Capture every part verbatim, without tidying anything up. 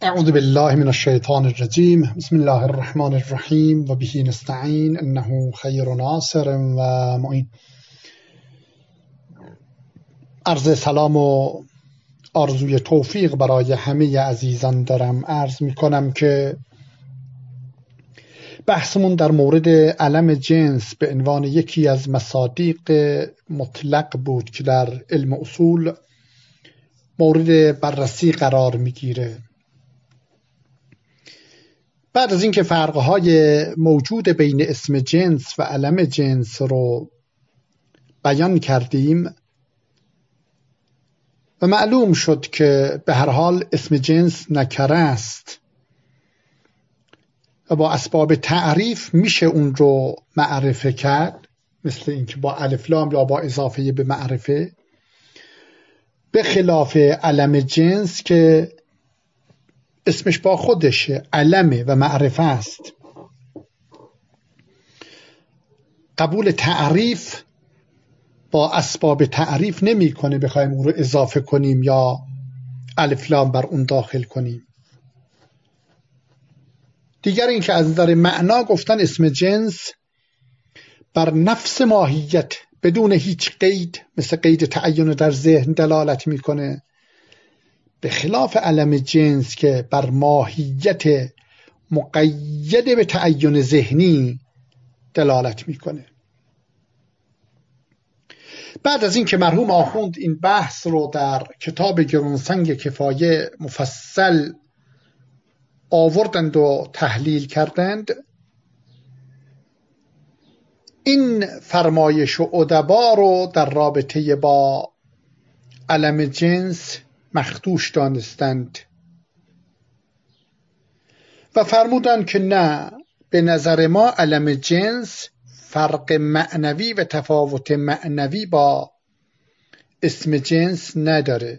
اعوذ بالله من الشیطان الرجیم. بسم الله الرحمن الرحیم و به نستعین انه خیر ناصر و معین. عرض سلام و آرزوی توفیق برای همه عزیزان دارم. عرض می کنم که بحثمون در مورد علم جنس به عنوان یکی از مصادیق مطلق بود که در علم اصول مورد بررسی قرار میگیره. بعد از اینکه فرقهای موجود بین اسم جنس و علم جنس رو بیان کردیم و معلوم شد که به هر حال اسم جنس نکره است و با اسباب تعریف میشه اون رو معرفه کرد، مثل اینکه با الف لام یا با اضافه به معرفه، به خلاف علم جنس که اسمش با خودشه، علمه و معرفه است. قبول تعریف با اسباب تعریف نمی کنه بخوایم اون رو اضافه کنیم یا الف لام بر اون داخل کنیم. دیگر این که از نظر معنا گفتن اسم جنس بر نفس ماهیت بدون هیچ قید، مثل قید تعین در ذهن، دلالت میکنه، به خلاف علم جنس که بر ماهیت مقید به تعین ذهنی دلالت میکنه. بعد از این که مرحوم آخوند این بحث رو در کتاب گرانسنگ کفایه مفصل آوردند و تحلیل کردند، این فرمایش و ادبا رو در رابطه با علم جنس مخدوش دانستند و فرمودند که نه، به نظر ما علم جنس فرق معنوی و تفاوت معنوی با اسم جنس نداره،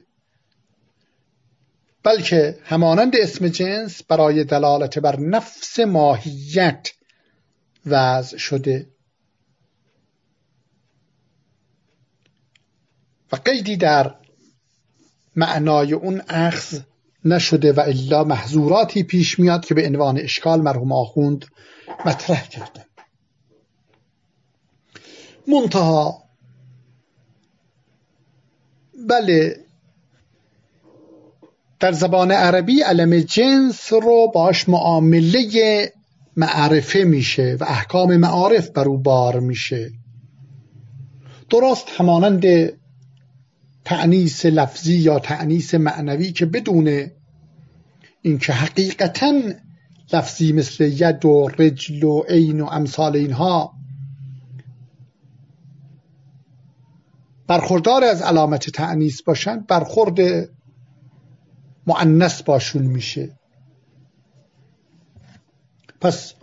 بلکه همانند اسم جنس برای دلالت بر نفس ماهیت وضع شده و قیدی در معنای اون اخذ نشده و الا محظوراتی پیش میاد که به عنوان اشکال مرحوم آخوند مطرح کردن. منتها بله، در زبان عربی علم جنس رو باش معامله معرفه میشه و احکام معارف بر او بار میشه. درست همانند تأنیث لفظی یا تأنیث معنوی که بدون اینکه حقیقتاً لفظی مثل ید و رجل و عین و امثال اینها برخوردار از علامت تأنیث باشند، برخورد مؤنث باشون میشه. پس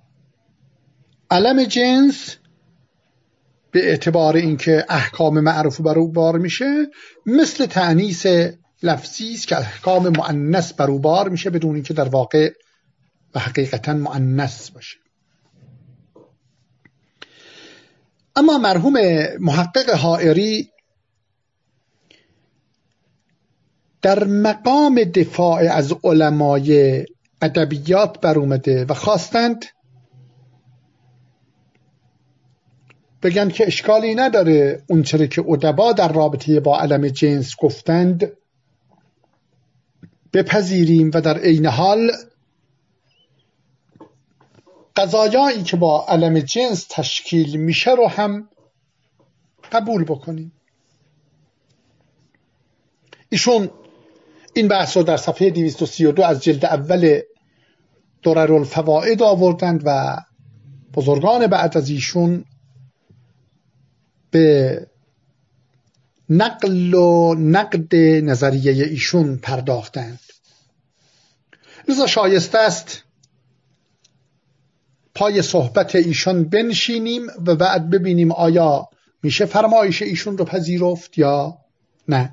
علم جنس به اعتبار اینکه احکام معروف بر او بار میشه مثل تأنیث لفظی است که احکام مؤنث بر او بار میشه بدون اینکه در واقع و حقیقتا مؤنث باشه. اما مرحوم محقق حائری در مقام دفاع از علمای ادبیات بر اومده و خواستند بگن که اشکالی نداره اون چرا که ادبا در رابطه با علم جنس گفتند بپذیریم و در عین حال قضایایی که با علم جنس تشکیل میشه رو هم قبول بکنیم. ایشون این بحث رو در صفحه دویست و سی و دو از جلد اول دررالفوائد آوردند و بزرگان بعد از ایشون به نقل و نقد نظریه ایشون پرداختند. لذا شایسته است پای صحبت ایشون بنشینیم و بعد ببینیم آیا میشه فرمایش ایشون رو پذیرفت یا نه.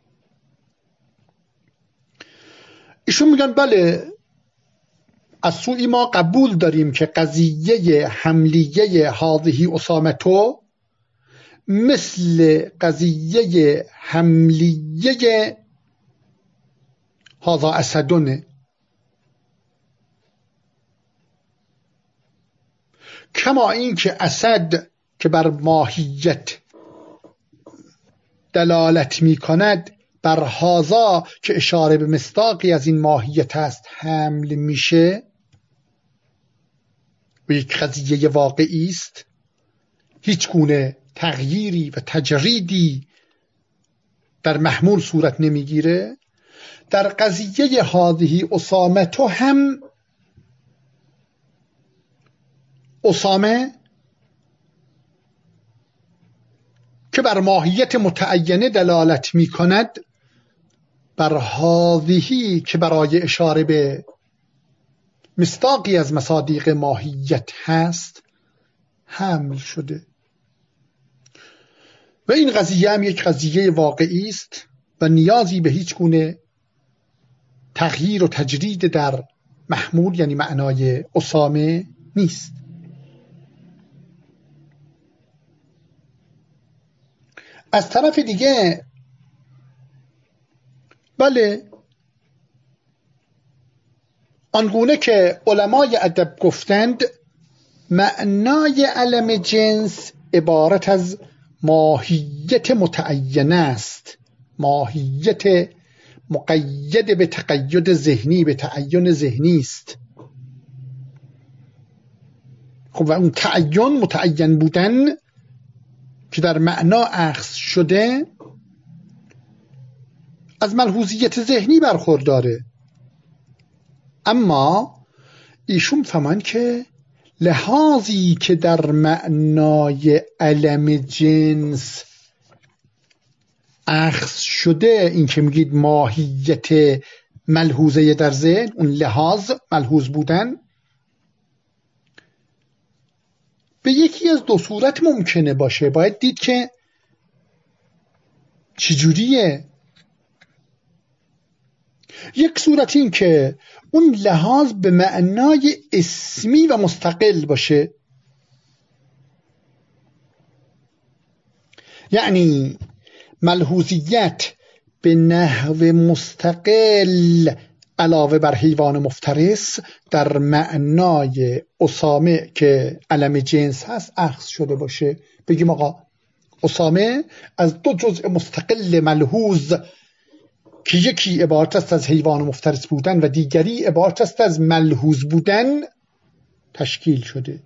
ایشون میگن بله، از سوی ما قبول داریم که قضیه حملیه هذه اسامتو مثل قضیه حملیه هذا اسدونه کما این که اسد که بر ماهیت دلالت می کند بر هازا که اشاره به مصداقی از این ماهیت است حمل میشه و یک قضیه واقعی است، هیچ گونه تغییری و تجریدی در محمول صورت نمیگیره. در قضیه هذه اسامه تو هم اسامه که بر ماهیت متعینه دلالت می کند بر هذه که برای اشاره به مصداقی از مصادیق ماهیت هست حمل شده و این قضیه هم یک قضیه واقعی است و نیازی به هیچ گونه تغییر و تجرید در محمول یعنی معنای اسامه نیست. از طرف دیگه بله آنگونه که علمای ادب گفتند معنای علم جنس عبارت از ماهیت متعینه است، ماهیت مقید به تقید ذهنی، به تعین ذهنی است. خب و اون تعین متعین بودن که در معنا اخذ شده از ملحوظیت ذهنی برخورداره، اما ایشون فهمن که لحاظی که در معنای علم جنس اخذ شده، این که میگید ماهیت ملحوظه در ذهن، اون لحاظ ملحوظ بودن به یکی از دو صورت ممکنه باشه. باید دید که چجوریه. یک صورت این که اون لحاظ به معنای اسمی و مستقل باشه، یعنی ملحوظیت به نحو مستقل علاوه بر حیوان مفترس در معنای اسامه که علم جنس هست اخذ شده باشه. بگیم آقا اسامه از دو جزء مستقل ملحوظ که یکی عبارت است از حیوان مفترس بودن و دیگری عبارت است از ملحوظ بودن تشکیل شده.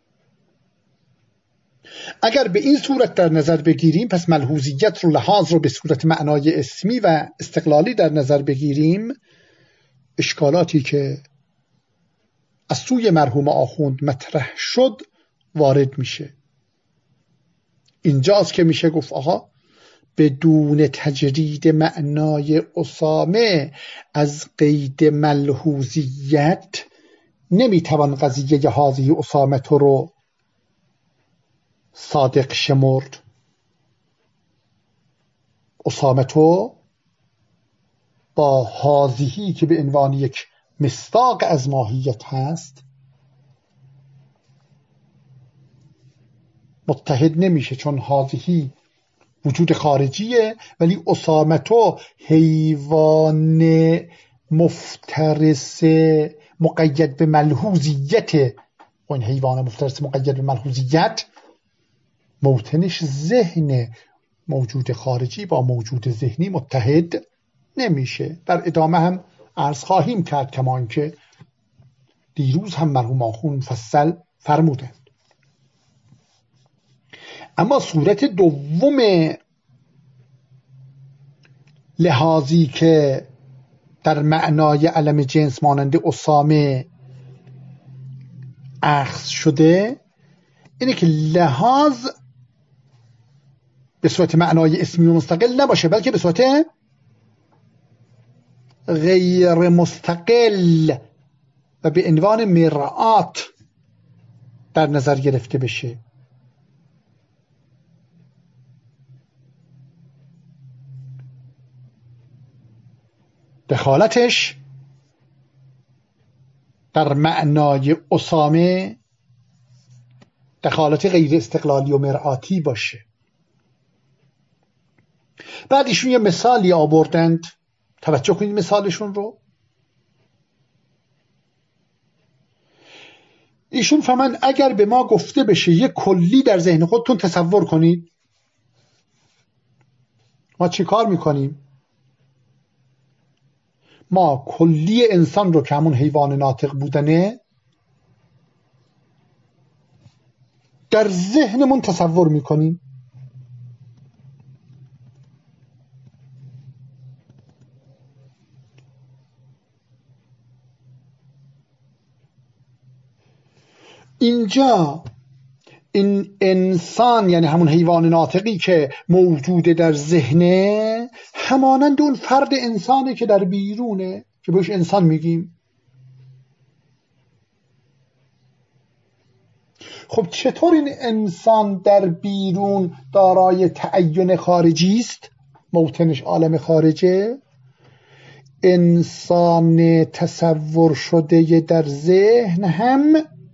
اگر به این صورت در نظر بگیریم، پس ملحوظیت رو لحاظ رو به صورت معنای اسمی و استقلالی در نظر بگیریم، اشکالاتی که از سوی مرحوم آخوند مطرح شد وارد میشه. اینجاست که میشه گفت آقا بدون تجرید معنای اسامه از قید ملحوظیت نمیتوان قضیه هذه اسامه تو رو صادق شمرد. اسامه تو با هذهی که به عنوان یک مصداق از ماهیت هست متحد نمیشه، چون هذهی وجود خارجیه ولی اسامه تو حیوان مفترس مقید به ملحوظیت و این حیوان مفترس مقید به ملحوظیت موطنش ذهن، موجود خارجی با موجود ذهنی متحد نمیشه. در ادامه هم عرض خواهیم کرد کمان که دیروز هم مرحوم آخوند مفصل فرمودند. اما صورت دوم لحاظی که در معنای علم جنس مانند اسامه اخذ شده اینه که لحاظ به صورت معنای اسمی و مستقل نباشه، بلکه به صورت غیر مستقل و به عنوان مرآت در نظر گرفته بشه. دخالتش در معنای اسامه دخالت غیر استقلالی و مرآتی باشه. بعد ایشون یه مثالی آوردند، توجه کنید مثالشون رو. ایشون فرمان اگر به ما گفته بشه یک کلی در ذهن خودتون تصور کنید، ما چی کار میکنیم؟ ما کلی انسان رو که همون حیوان ناطق بودنه در ذهنمون تصور میکنیم. اینجا این انسان یعنی همون حیوان ناطقی که موجوده در ذهنه همانند اون فرد انسانه که در بیرونه که بهش انسان میگیم. خب چطور این انسان در بیرون دارای تعین خارجی است؟ موطنش عالم خارجه. انسان تصور شده در ذهن هم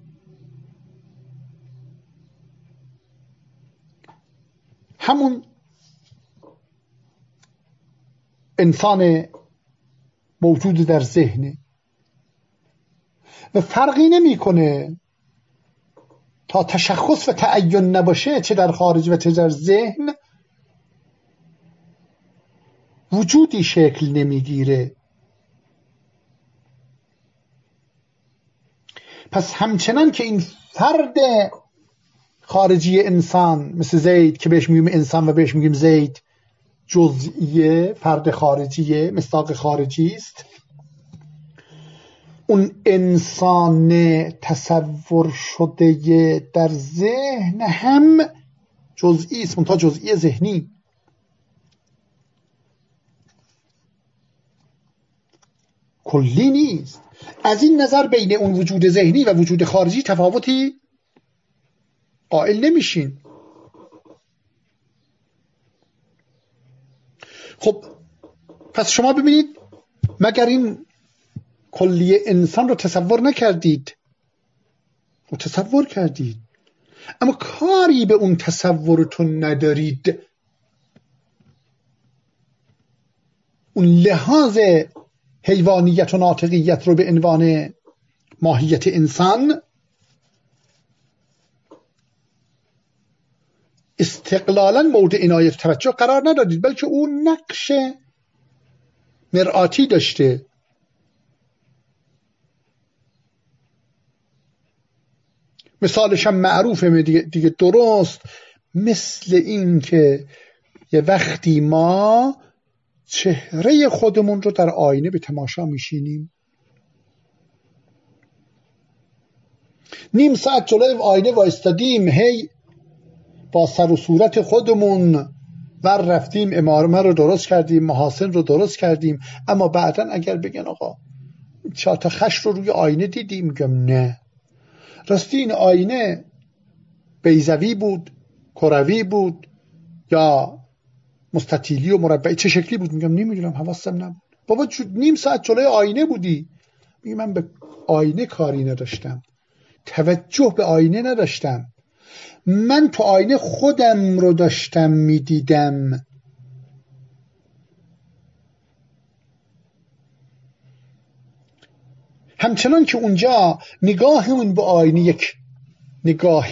همون انسان موجود در ذهنه و فرقی نمیکنه تا تشخص و تعین نباشه چه در خارج و چه در ذهن وجودی شکل نمیگیره. پس همچنان که این فرد خارجی انسان مثل زید که بهش میگیم انسان و بهش میگیم زید جزئیه، فرد خارجیه، مصداق خارجی است، اون انسان تصور شده در ذهن هم جزئی است، منتها جزئی ذهنی. کلی نیست. از این نظر بین اون وجود ذهنی و وجود خارجی تفاوتی قائل نمیشین. خب پس شما ببینید مگر این کلی انسان رو تصور نکردید؟ و تصور کردید اما کاری به اون تصورتون ندارید. اون لحاظ حیوانیت و ناطقیت رو به عنوان ماهیت انسان استقلالا مورد عنایت توجه قرار ندادید، بلکه اون نقش مرآتی داشته. مثالش هم معروفه دیگه, دیگه درست مثل این که یه وقتی ما چهره خودمون رو در آینه به تماشا میشینیم، نیم ساعت جلوی آینه وایستادیم، هی با سر و صورت خودمون ور رفتیم، امارمه رو درست کردیم، محاسن رو درست کردیم، اما بعداً اگر بگن آقا چهار تا خش رو روی آینه دیدیم، میگم نه راستی این آینه بیضوی بود، کروی بود یا مستطیلی و مربعی، چه شکلی بود؟ میگم نمیدونم، حواسم نبود. بابا نیم ساعت جلوی آینه بودی. میگم من به آینه کاری نداشتم، توجه به آینه نداشتم، من تو آینه خودم رو داشتم میدیدم. همچنان که اونجا نگاهمون به آینه یک نگاه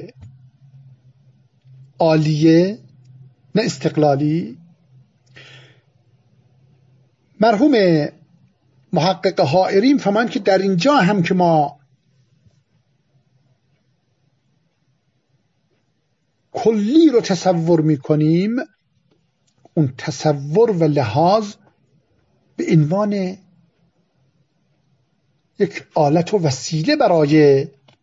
عالیه نه استقلالی. مرحوم محقق حائری فهمند که در اینجا هم که ما کلی رو تصور میکنیم، اون تصور و لحاظ به عنوان یک آلت و وسیله برای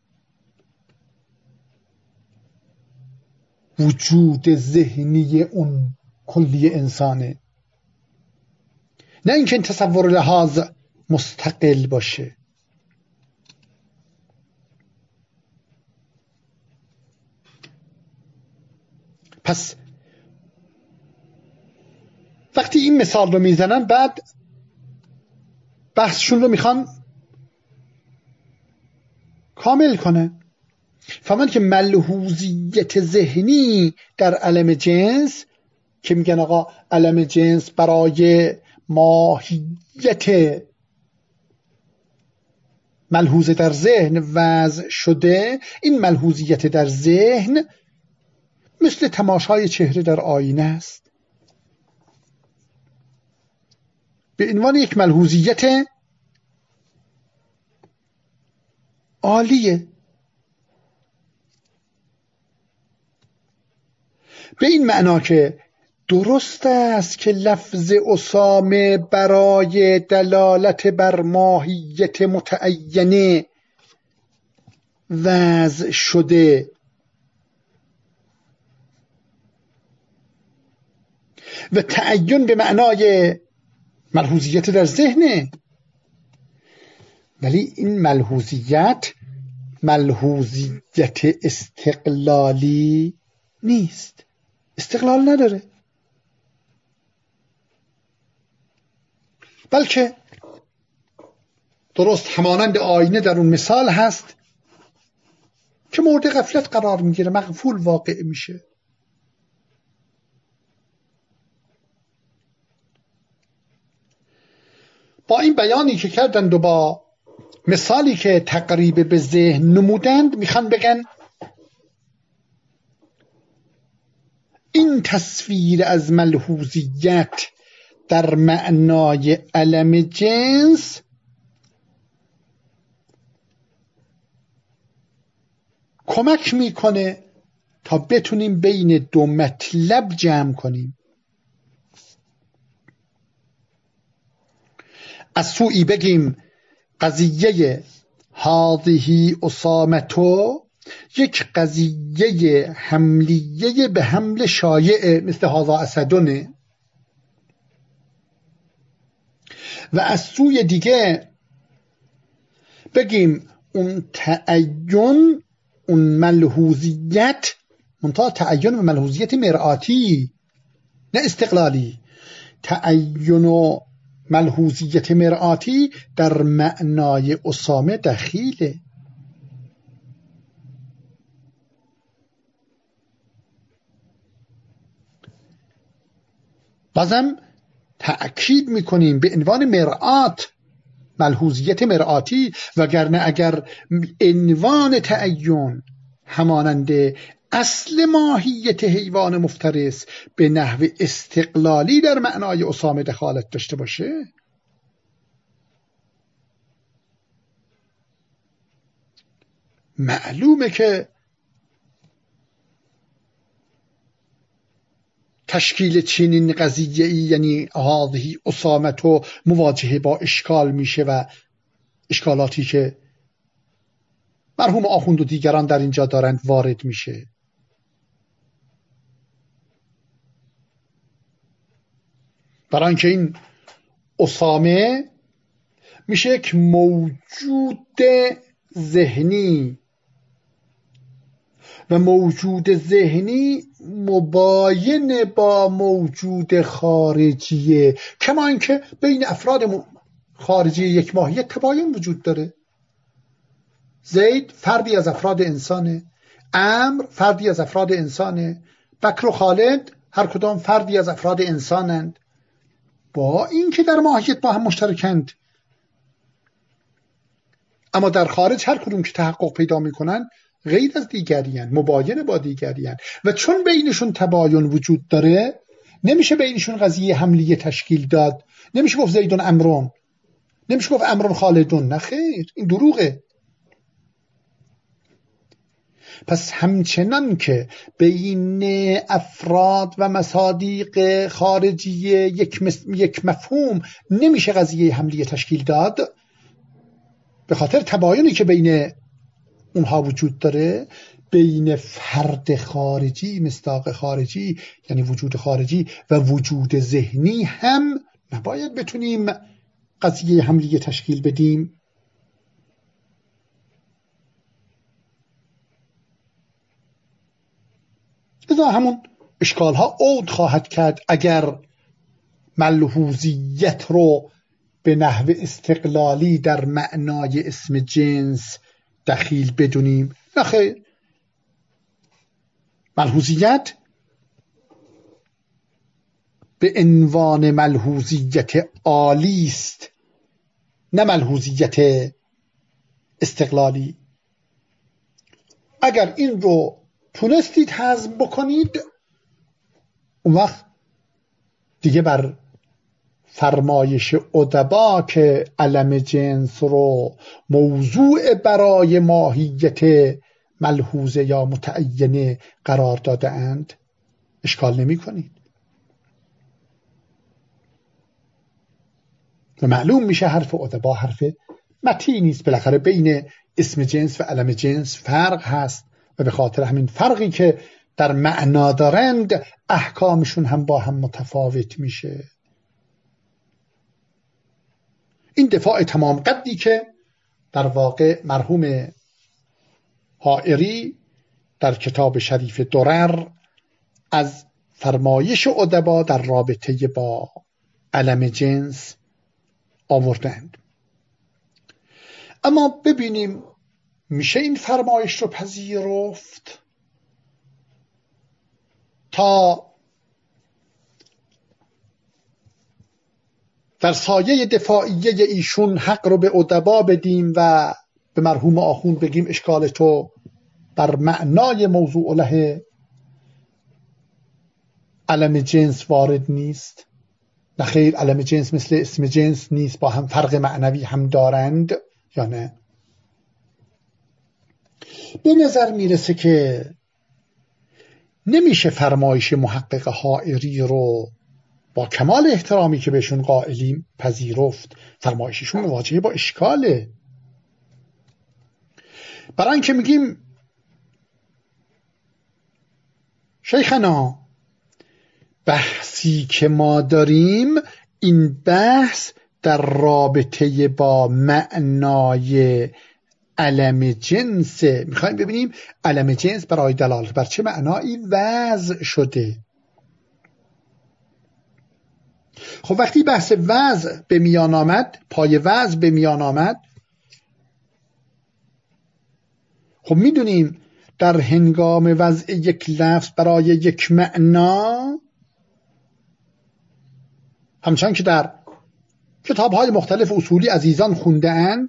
وجود ذهنی اون کلی انسانه، نه اینکه این تصور و لحاظ مستقل باشه. پس وقتی این مثال رو میزنن بعد بحثشون رو میخوان کامل کنه. فهمند که ملحوظیت ذهنی در علم جنس که میگن آقا علم جنس برای ماهیت ملحوظه در ذهن وضع شده، این ملحوظیت در ذهن مثل تماشای چهره در آینه است، به عنوان یک ملحوظیت عالیه. به این معنا که درست است که لفظ اسامه برای دلالت بر ماهیت متعینه وضع شده و تعین به معنای ملحوظیت در ذهنه، ولی این ملحوظیت ملحوظیت استقلالی نیست، استقلال نداره، بلکه درست همانند آینه در اون مثال هست که مورد غفلت قرار میگیره، مغفول واقع میشه. با این بیانی که کردند و با مثالی که تقریب به ذهن نمودند میخوان بگن این تصویر از ملحوظیت در معنای علم جنس کمک میکنه تا بتونیم بین دو مطلب جمع کنیم. از سوی بگیم قضیه هذه اسامتو یک قضیه حملیه به حمل شایعه مثل هذا اسدونه، و از سوی دیگه بگیم اون تعین، اون ملحوظیت، منتها تعین و ملحوظیت مرآتی نه استقلالی، تعین و ملحوظیت مرآتی در معنای اسامه دخیله. بازم تأکید میکنیم به عنوان مرآت، ملحوظیت مرآتی، وگرنه اگر عنوان تعین همانند اصل ماهیت حیوان مفترس به نحو استقلالی در معنای اسامه دخالت داشته باشه، معلومه که تشکیل چنین قضیه‌ای یعنی هذه اسامتو مواجهه با اشکال میشه و اشکالاتی که مرحوم آخوند و دیگران در اینجا دارند وارد میشه. برای اینکه این اسامه میشه یک موجود ذهنی و موجود ذهنی مباین با موجود خارجیه، کما اینکه بین افراد خارجی یک ماهیت تباین وجود داره. زید فردی از افراد انسانه، عمرو فردی از افراد انسانه، بکر و خالد هر کدام فردی از افراد انسانند، با اینکه در ماهیت با هم مشترکند، اما در خارج هر کدوم که تحقق پیدا میکنن غیر از دیگریان، مباین با دیگریان، و چون بینشون تباین وجود داره نمیشه بینشون قضیه حملیه تشکیل داد، نمیشه گفت زیدون امرون، نمیشه گفت امرون خالدون، نه خیر، این دروغه. پس همچنان که بین افراد و مصادیق خارجی یک, یک مفهوم نمیشه قضیه حملیه تشکیل داد به خاطر تباینی که بین اونها وجود داره، بین فرد خارجی، مصداق خارجی یعنی وجود خارجی و وجود ذهنی هم نباید بتونیم قضیه حملیه تشکیل بدیم. لذا همون اشکال ها عود خواهد کرد اگر ملحوظیت رو به نحو استقلالی در معنای اسم جنس دخیل بدونیم. نه خیر، ملحوظیت به عنوان ملحوظیت عالی است، نه ملحوظیت استقلالی. اگر این رو تونستید حذف بکنید، اون وقت دیگه بر فرمایش ادبا که علم جنس رو موضوع برای ماهیت ملحوظه یا متعینه قرار داده اند اشکال نمی کنید و معلوم میشه حرف ادبا حرف متینی است. بالاخره بین اسم جنس و علم جنس فرق هست و به خاطر همین فرقی که در معنا دارند احکامشون هم با هم متفاوت میشه. این دفاع تمام قدی که در واقع مرحوم حائری در کتاب شریف درر از فرمایش ادبا در رابطه با علم جنس آوردند. اما ببینیم میشه این فرمایش رو پذیرفت تا در سایه دفاعیه ایشون حق رو به ادبا بدیم و به مرحوم آخوند بگیم اشکال تو بر معنای موضوع له علم جنس وارد نیست؟ نخیر، علم جنس مثل اسم جنس نیست، با هم فرق معنوی هم دارند یا نه؟ به نظر میرسه که نمیشه فرمایش محقق حائری رو با کمال احترامی که بهشون قائلیم پذیرفت. فرمایششون مواجهه با اشکاله. برای اینکه میگیم شیخنا بحثی که ما داریم این بحث در رابطه با معنای علم جنس، میخوایم ببینیم علم جنس برای دلالت بر چه معنایی وضع شده. خب وقتی بحث وضع به میان آمد، پای وضع به میان آمد، خب میدونیم در هنگام وضع یک لفظ برای یک معنا، همچنان که در کتاب‌های مختلف اصولی عزیزان خونده اند،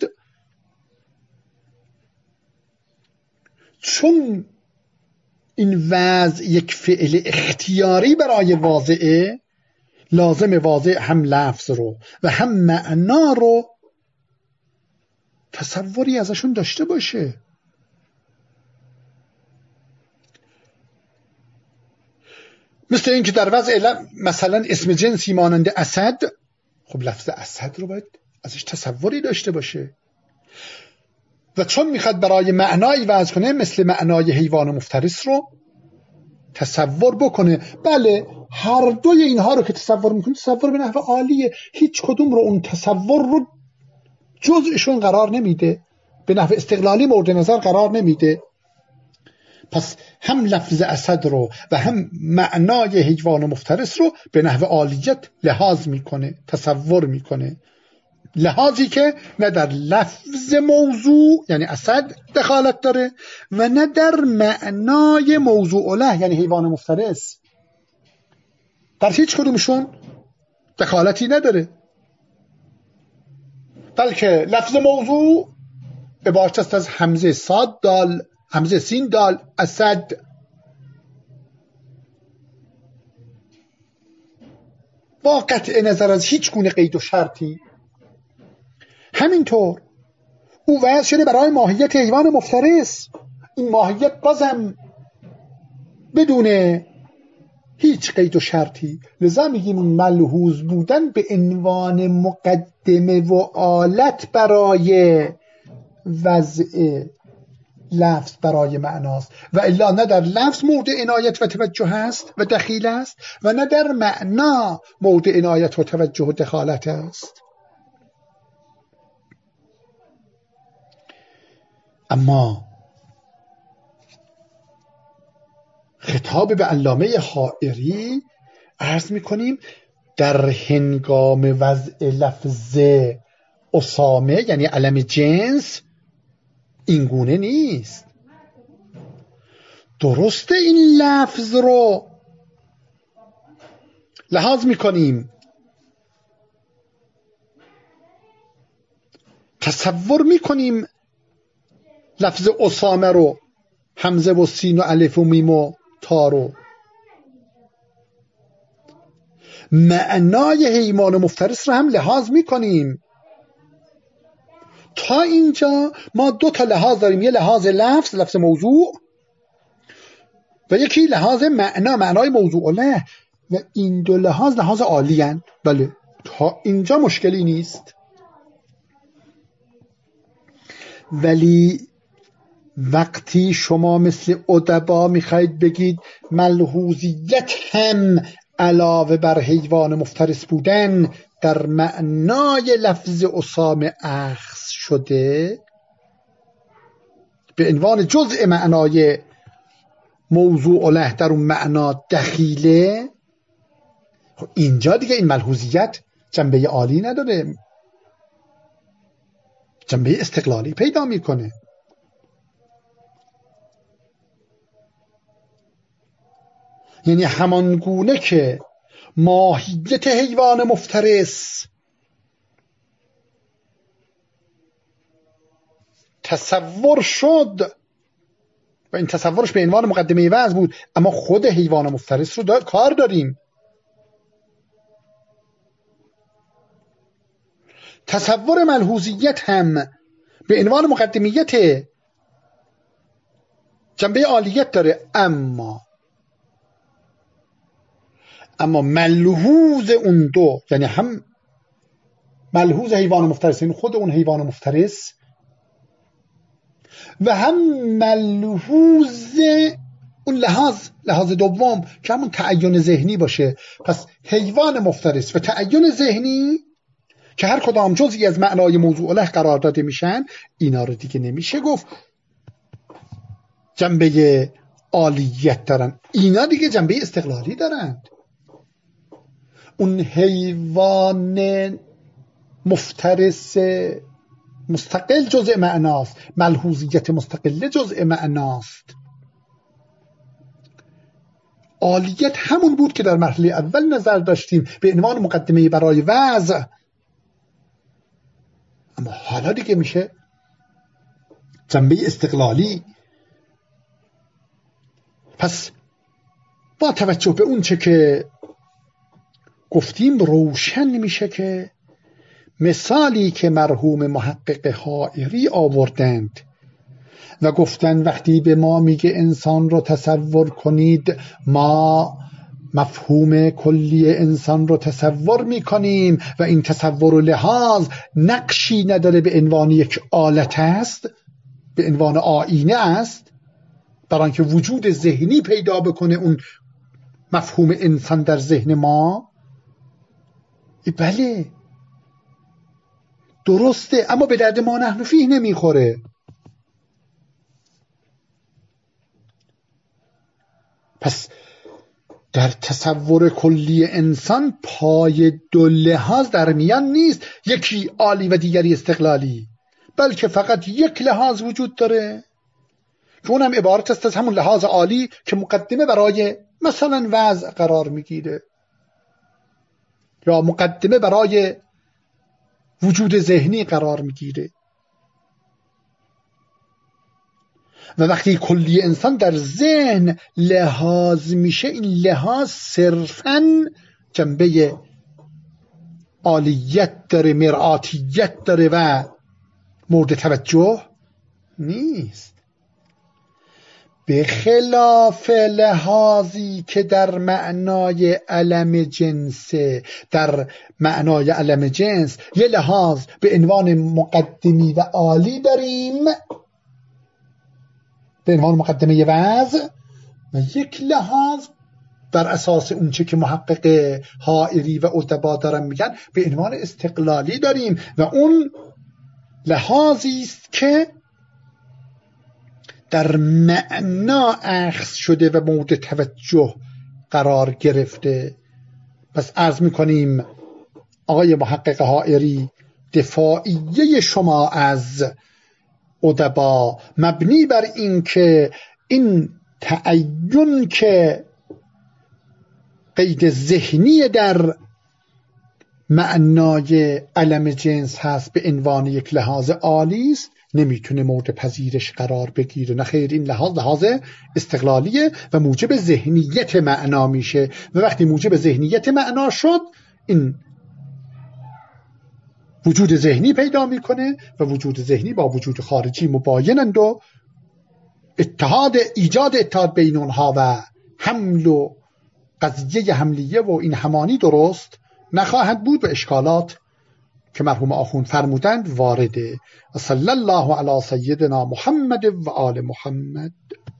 چون این وضع یک فعل اختیاری برای واضعه، لازم واضع هم لفظ رو و هم معنا رو تصوری ازشون داشته باشه. مثل این که در وضع مثلا اسم جنسی مانند اسد، خب لفظ اسد رو باید ازش تصوری داشته باشه و چون میخواد برای معنایی وضع کنه مثل معنای حیوان مفترس رو تصور بکنه. بله، هر دوی اینها رو که تصور میکنه تصور به نحو عالیه، هیچ کدوم رو اون تصور رو جزءشون قرار نمیده، به نحو استقلالی مورد نظر قرار نمیده. پس هم لفظ اسد رو و هم معنای حیوان مفترس رو به نحو عالیت لحاظ میکنه، تصور میکنه، لحاظی که نه در لفظ موضوع یعنی اسد دخالت داره و نه در معنای موضوع له یعنی حیوان مفترس. در هیچ کدومشون دخالتی نداره، بلکه لفظ موضوع عبارت است از همزه صاد دال، همزه سین دال، اسد. با قطع نظر از هیچ گونه قید و شرطی. همینطور او وضع شده برای ماهیت حیوان مفترس، این ماهیت بازم بدون هیچ قید و شرطی. لذا میگیم ملحوظ بودن به عنوان مقدمه و آلت برای وضع لفظ برای معناست و الا نه در لفظ مورد عنایت و توجه است و دخیل است و نه در معنا مورد عنایت و توجه و دخالت است. اما خطاب به علامه حائری عرض میکنیم در هنگام وضع لفظ اسامه یعنی علم جنس این گونه نیست. درسته این لفظ رو لحاظ میکنیم، تصور میکنیم لفظ اسامه رو، همزه و سین و الف و میم و تا رو. معنای حیوان مفترس رو هم لحاظ میکنیم. تا اینجا ما دو تا لحاظ داریم، یه لحاظ لفظ، لفظ موضوع، و یکی لحاظ معنا، معنای موضوع له، و این دو لحاظ لحاظ عالی هستند. بله، تا اینجا مشکلی نیست. ولی وقتی شما مثل ادبا میخواید بگید ملحوظیت هم علاوه بر حیوان مفترس بودن در معنای لفظ اسامه اخذ شده به عنوان جزء معنای موضوع له در اون معنا دخیله، اینجا دیگه این ملحوظیت جنبه عالی نداره، جنبه استقلالی پیدا میکنه. یعنی همان گونه که ماهیت حیوان مفترس تصور شد و این تصورش به عنوان مقدمه وضع بود، اما خود حیوان مفترس رو دا کار داریم. تصور ملحوظیت هم به عنوان مقدمیت جنبه عالیت داره، اما اما ملحوظ اون دو، یعنی هم ملحوظ حیوان مفترس، یعنی خود اون حیوان مفترس، و هم ملحوظ اون لحاظ لحاظ دوم که همون تعین ذهنی باشه. پس حیوان مفترس و تعین ذهنی که هر کدام جزئی از معنای موضوع له قرار داده میشن، اینا رو دیگه نمیشه گفت جنبه عالیت دارن، اینا دیگه جنبه استقلالی دارن. اون حیوان مفترس مستقل جزء معناست، ملحوظیت مستقل جزء معناست. عالیت همون بود که در مرحله اول نظر داشتیم به عنوان مقدمه برای وضع، اما حالا دیگه میشه جنبه استقلالی. پس با توجه به اون چه که گفتیم روشن میشه که مثالی که مرحوم محقق حائری آوردند و گفتن وقتی به ما میگه انسان رو تصور کنید، ما مفهوم کلی انسان رو تصور میکنیم و این تصور و لحاظ نقشی نداره، به عنوان یک آلت است، به عنوان آینه است، برای اینکه وجود ذهنی پیدا بکنه اون مفهوم انسان در ذهن ما. بله درسته، اما به درد ما نحن فیه نمیخوره. پس در تصور کلی انسان پای دو لحاظ در میان نیست، یکی عالی و دیگری استقلالی، بلکه فقط یک لحاظ وجود داره که اونم عبارت است از همون لحاظ عالی که مقدمه برای مثلا وضع قرار میگیره یا مقدمه برای وجود ذهنی قرار میگیره. و وقتی کلی انسان در ذهن لحاظ میشه، این لحاظ صرفاً جنبه عالیت داره، مرآتیت داره و مورد توجه نیست، به خلاف لحاظی که در معنای علم جنسه. در معنای علم جنس یه لحاظ به عنوان مقدمی و عالی داریم، به عنوان مقدمه وضع، و یک لحاظ بر اساس اونچه که محقق حائری و ادبا دارن میگن به عنوان استقلالی داریم، و اون لحاظی است که در معنا اخذ شده و مورد توجه قرار گرفته. پس عرض میکنیم آقای محقق حائری، دفاعیه شما از ادبا مبنی بر این که این تعین که قید ذهنی در معنای علم جنس هست به عنوان یک لحاظ عالی است، نمیتونه مورد پذیرش قرار بگیره. نه خیر، این لحاظ لحاظ استقلالیه و موجب ذهنیت معنا میشه و وقتی موجب ذهنیت معنا شد این وجود ذهنی پیدا میکنه و وجود ذهنی با وجود خارجی مباینند و اتحاد ایجاد اتحاد بین اونها و حمل و قضیه حملیه و این همانی درست نخواهد بود و اشکالات که مرحوم آخوند فرمودند وارده. صلی الله علی سیدنا محمد و آل محمد.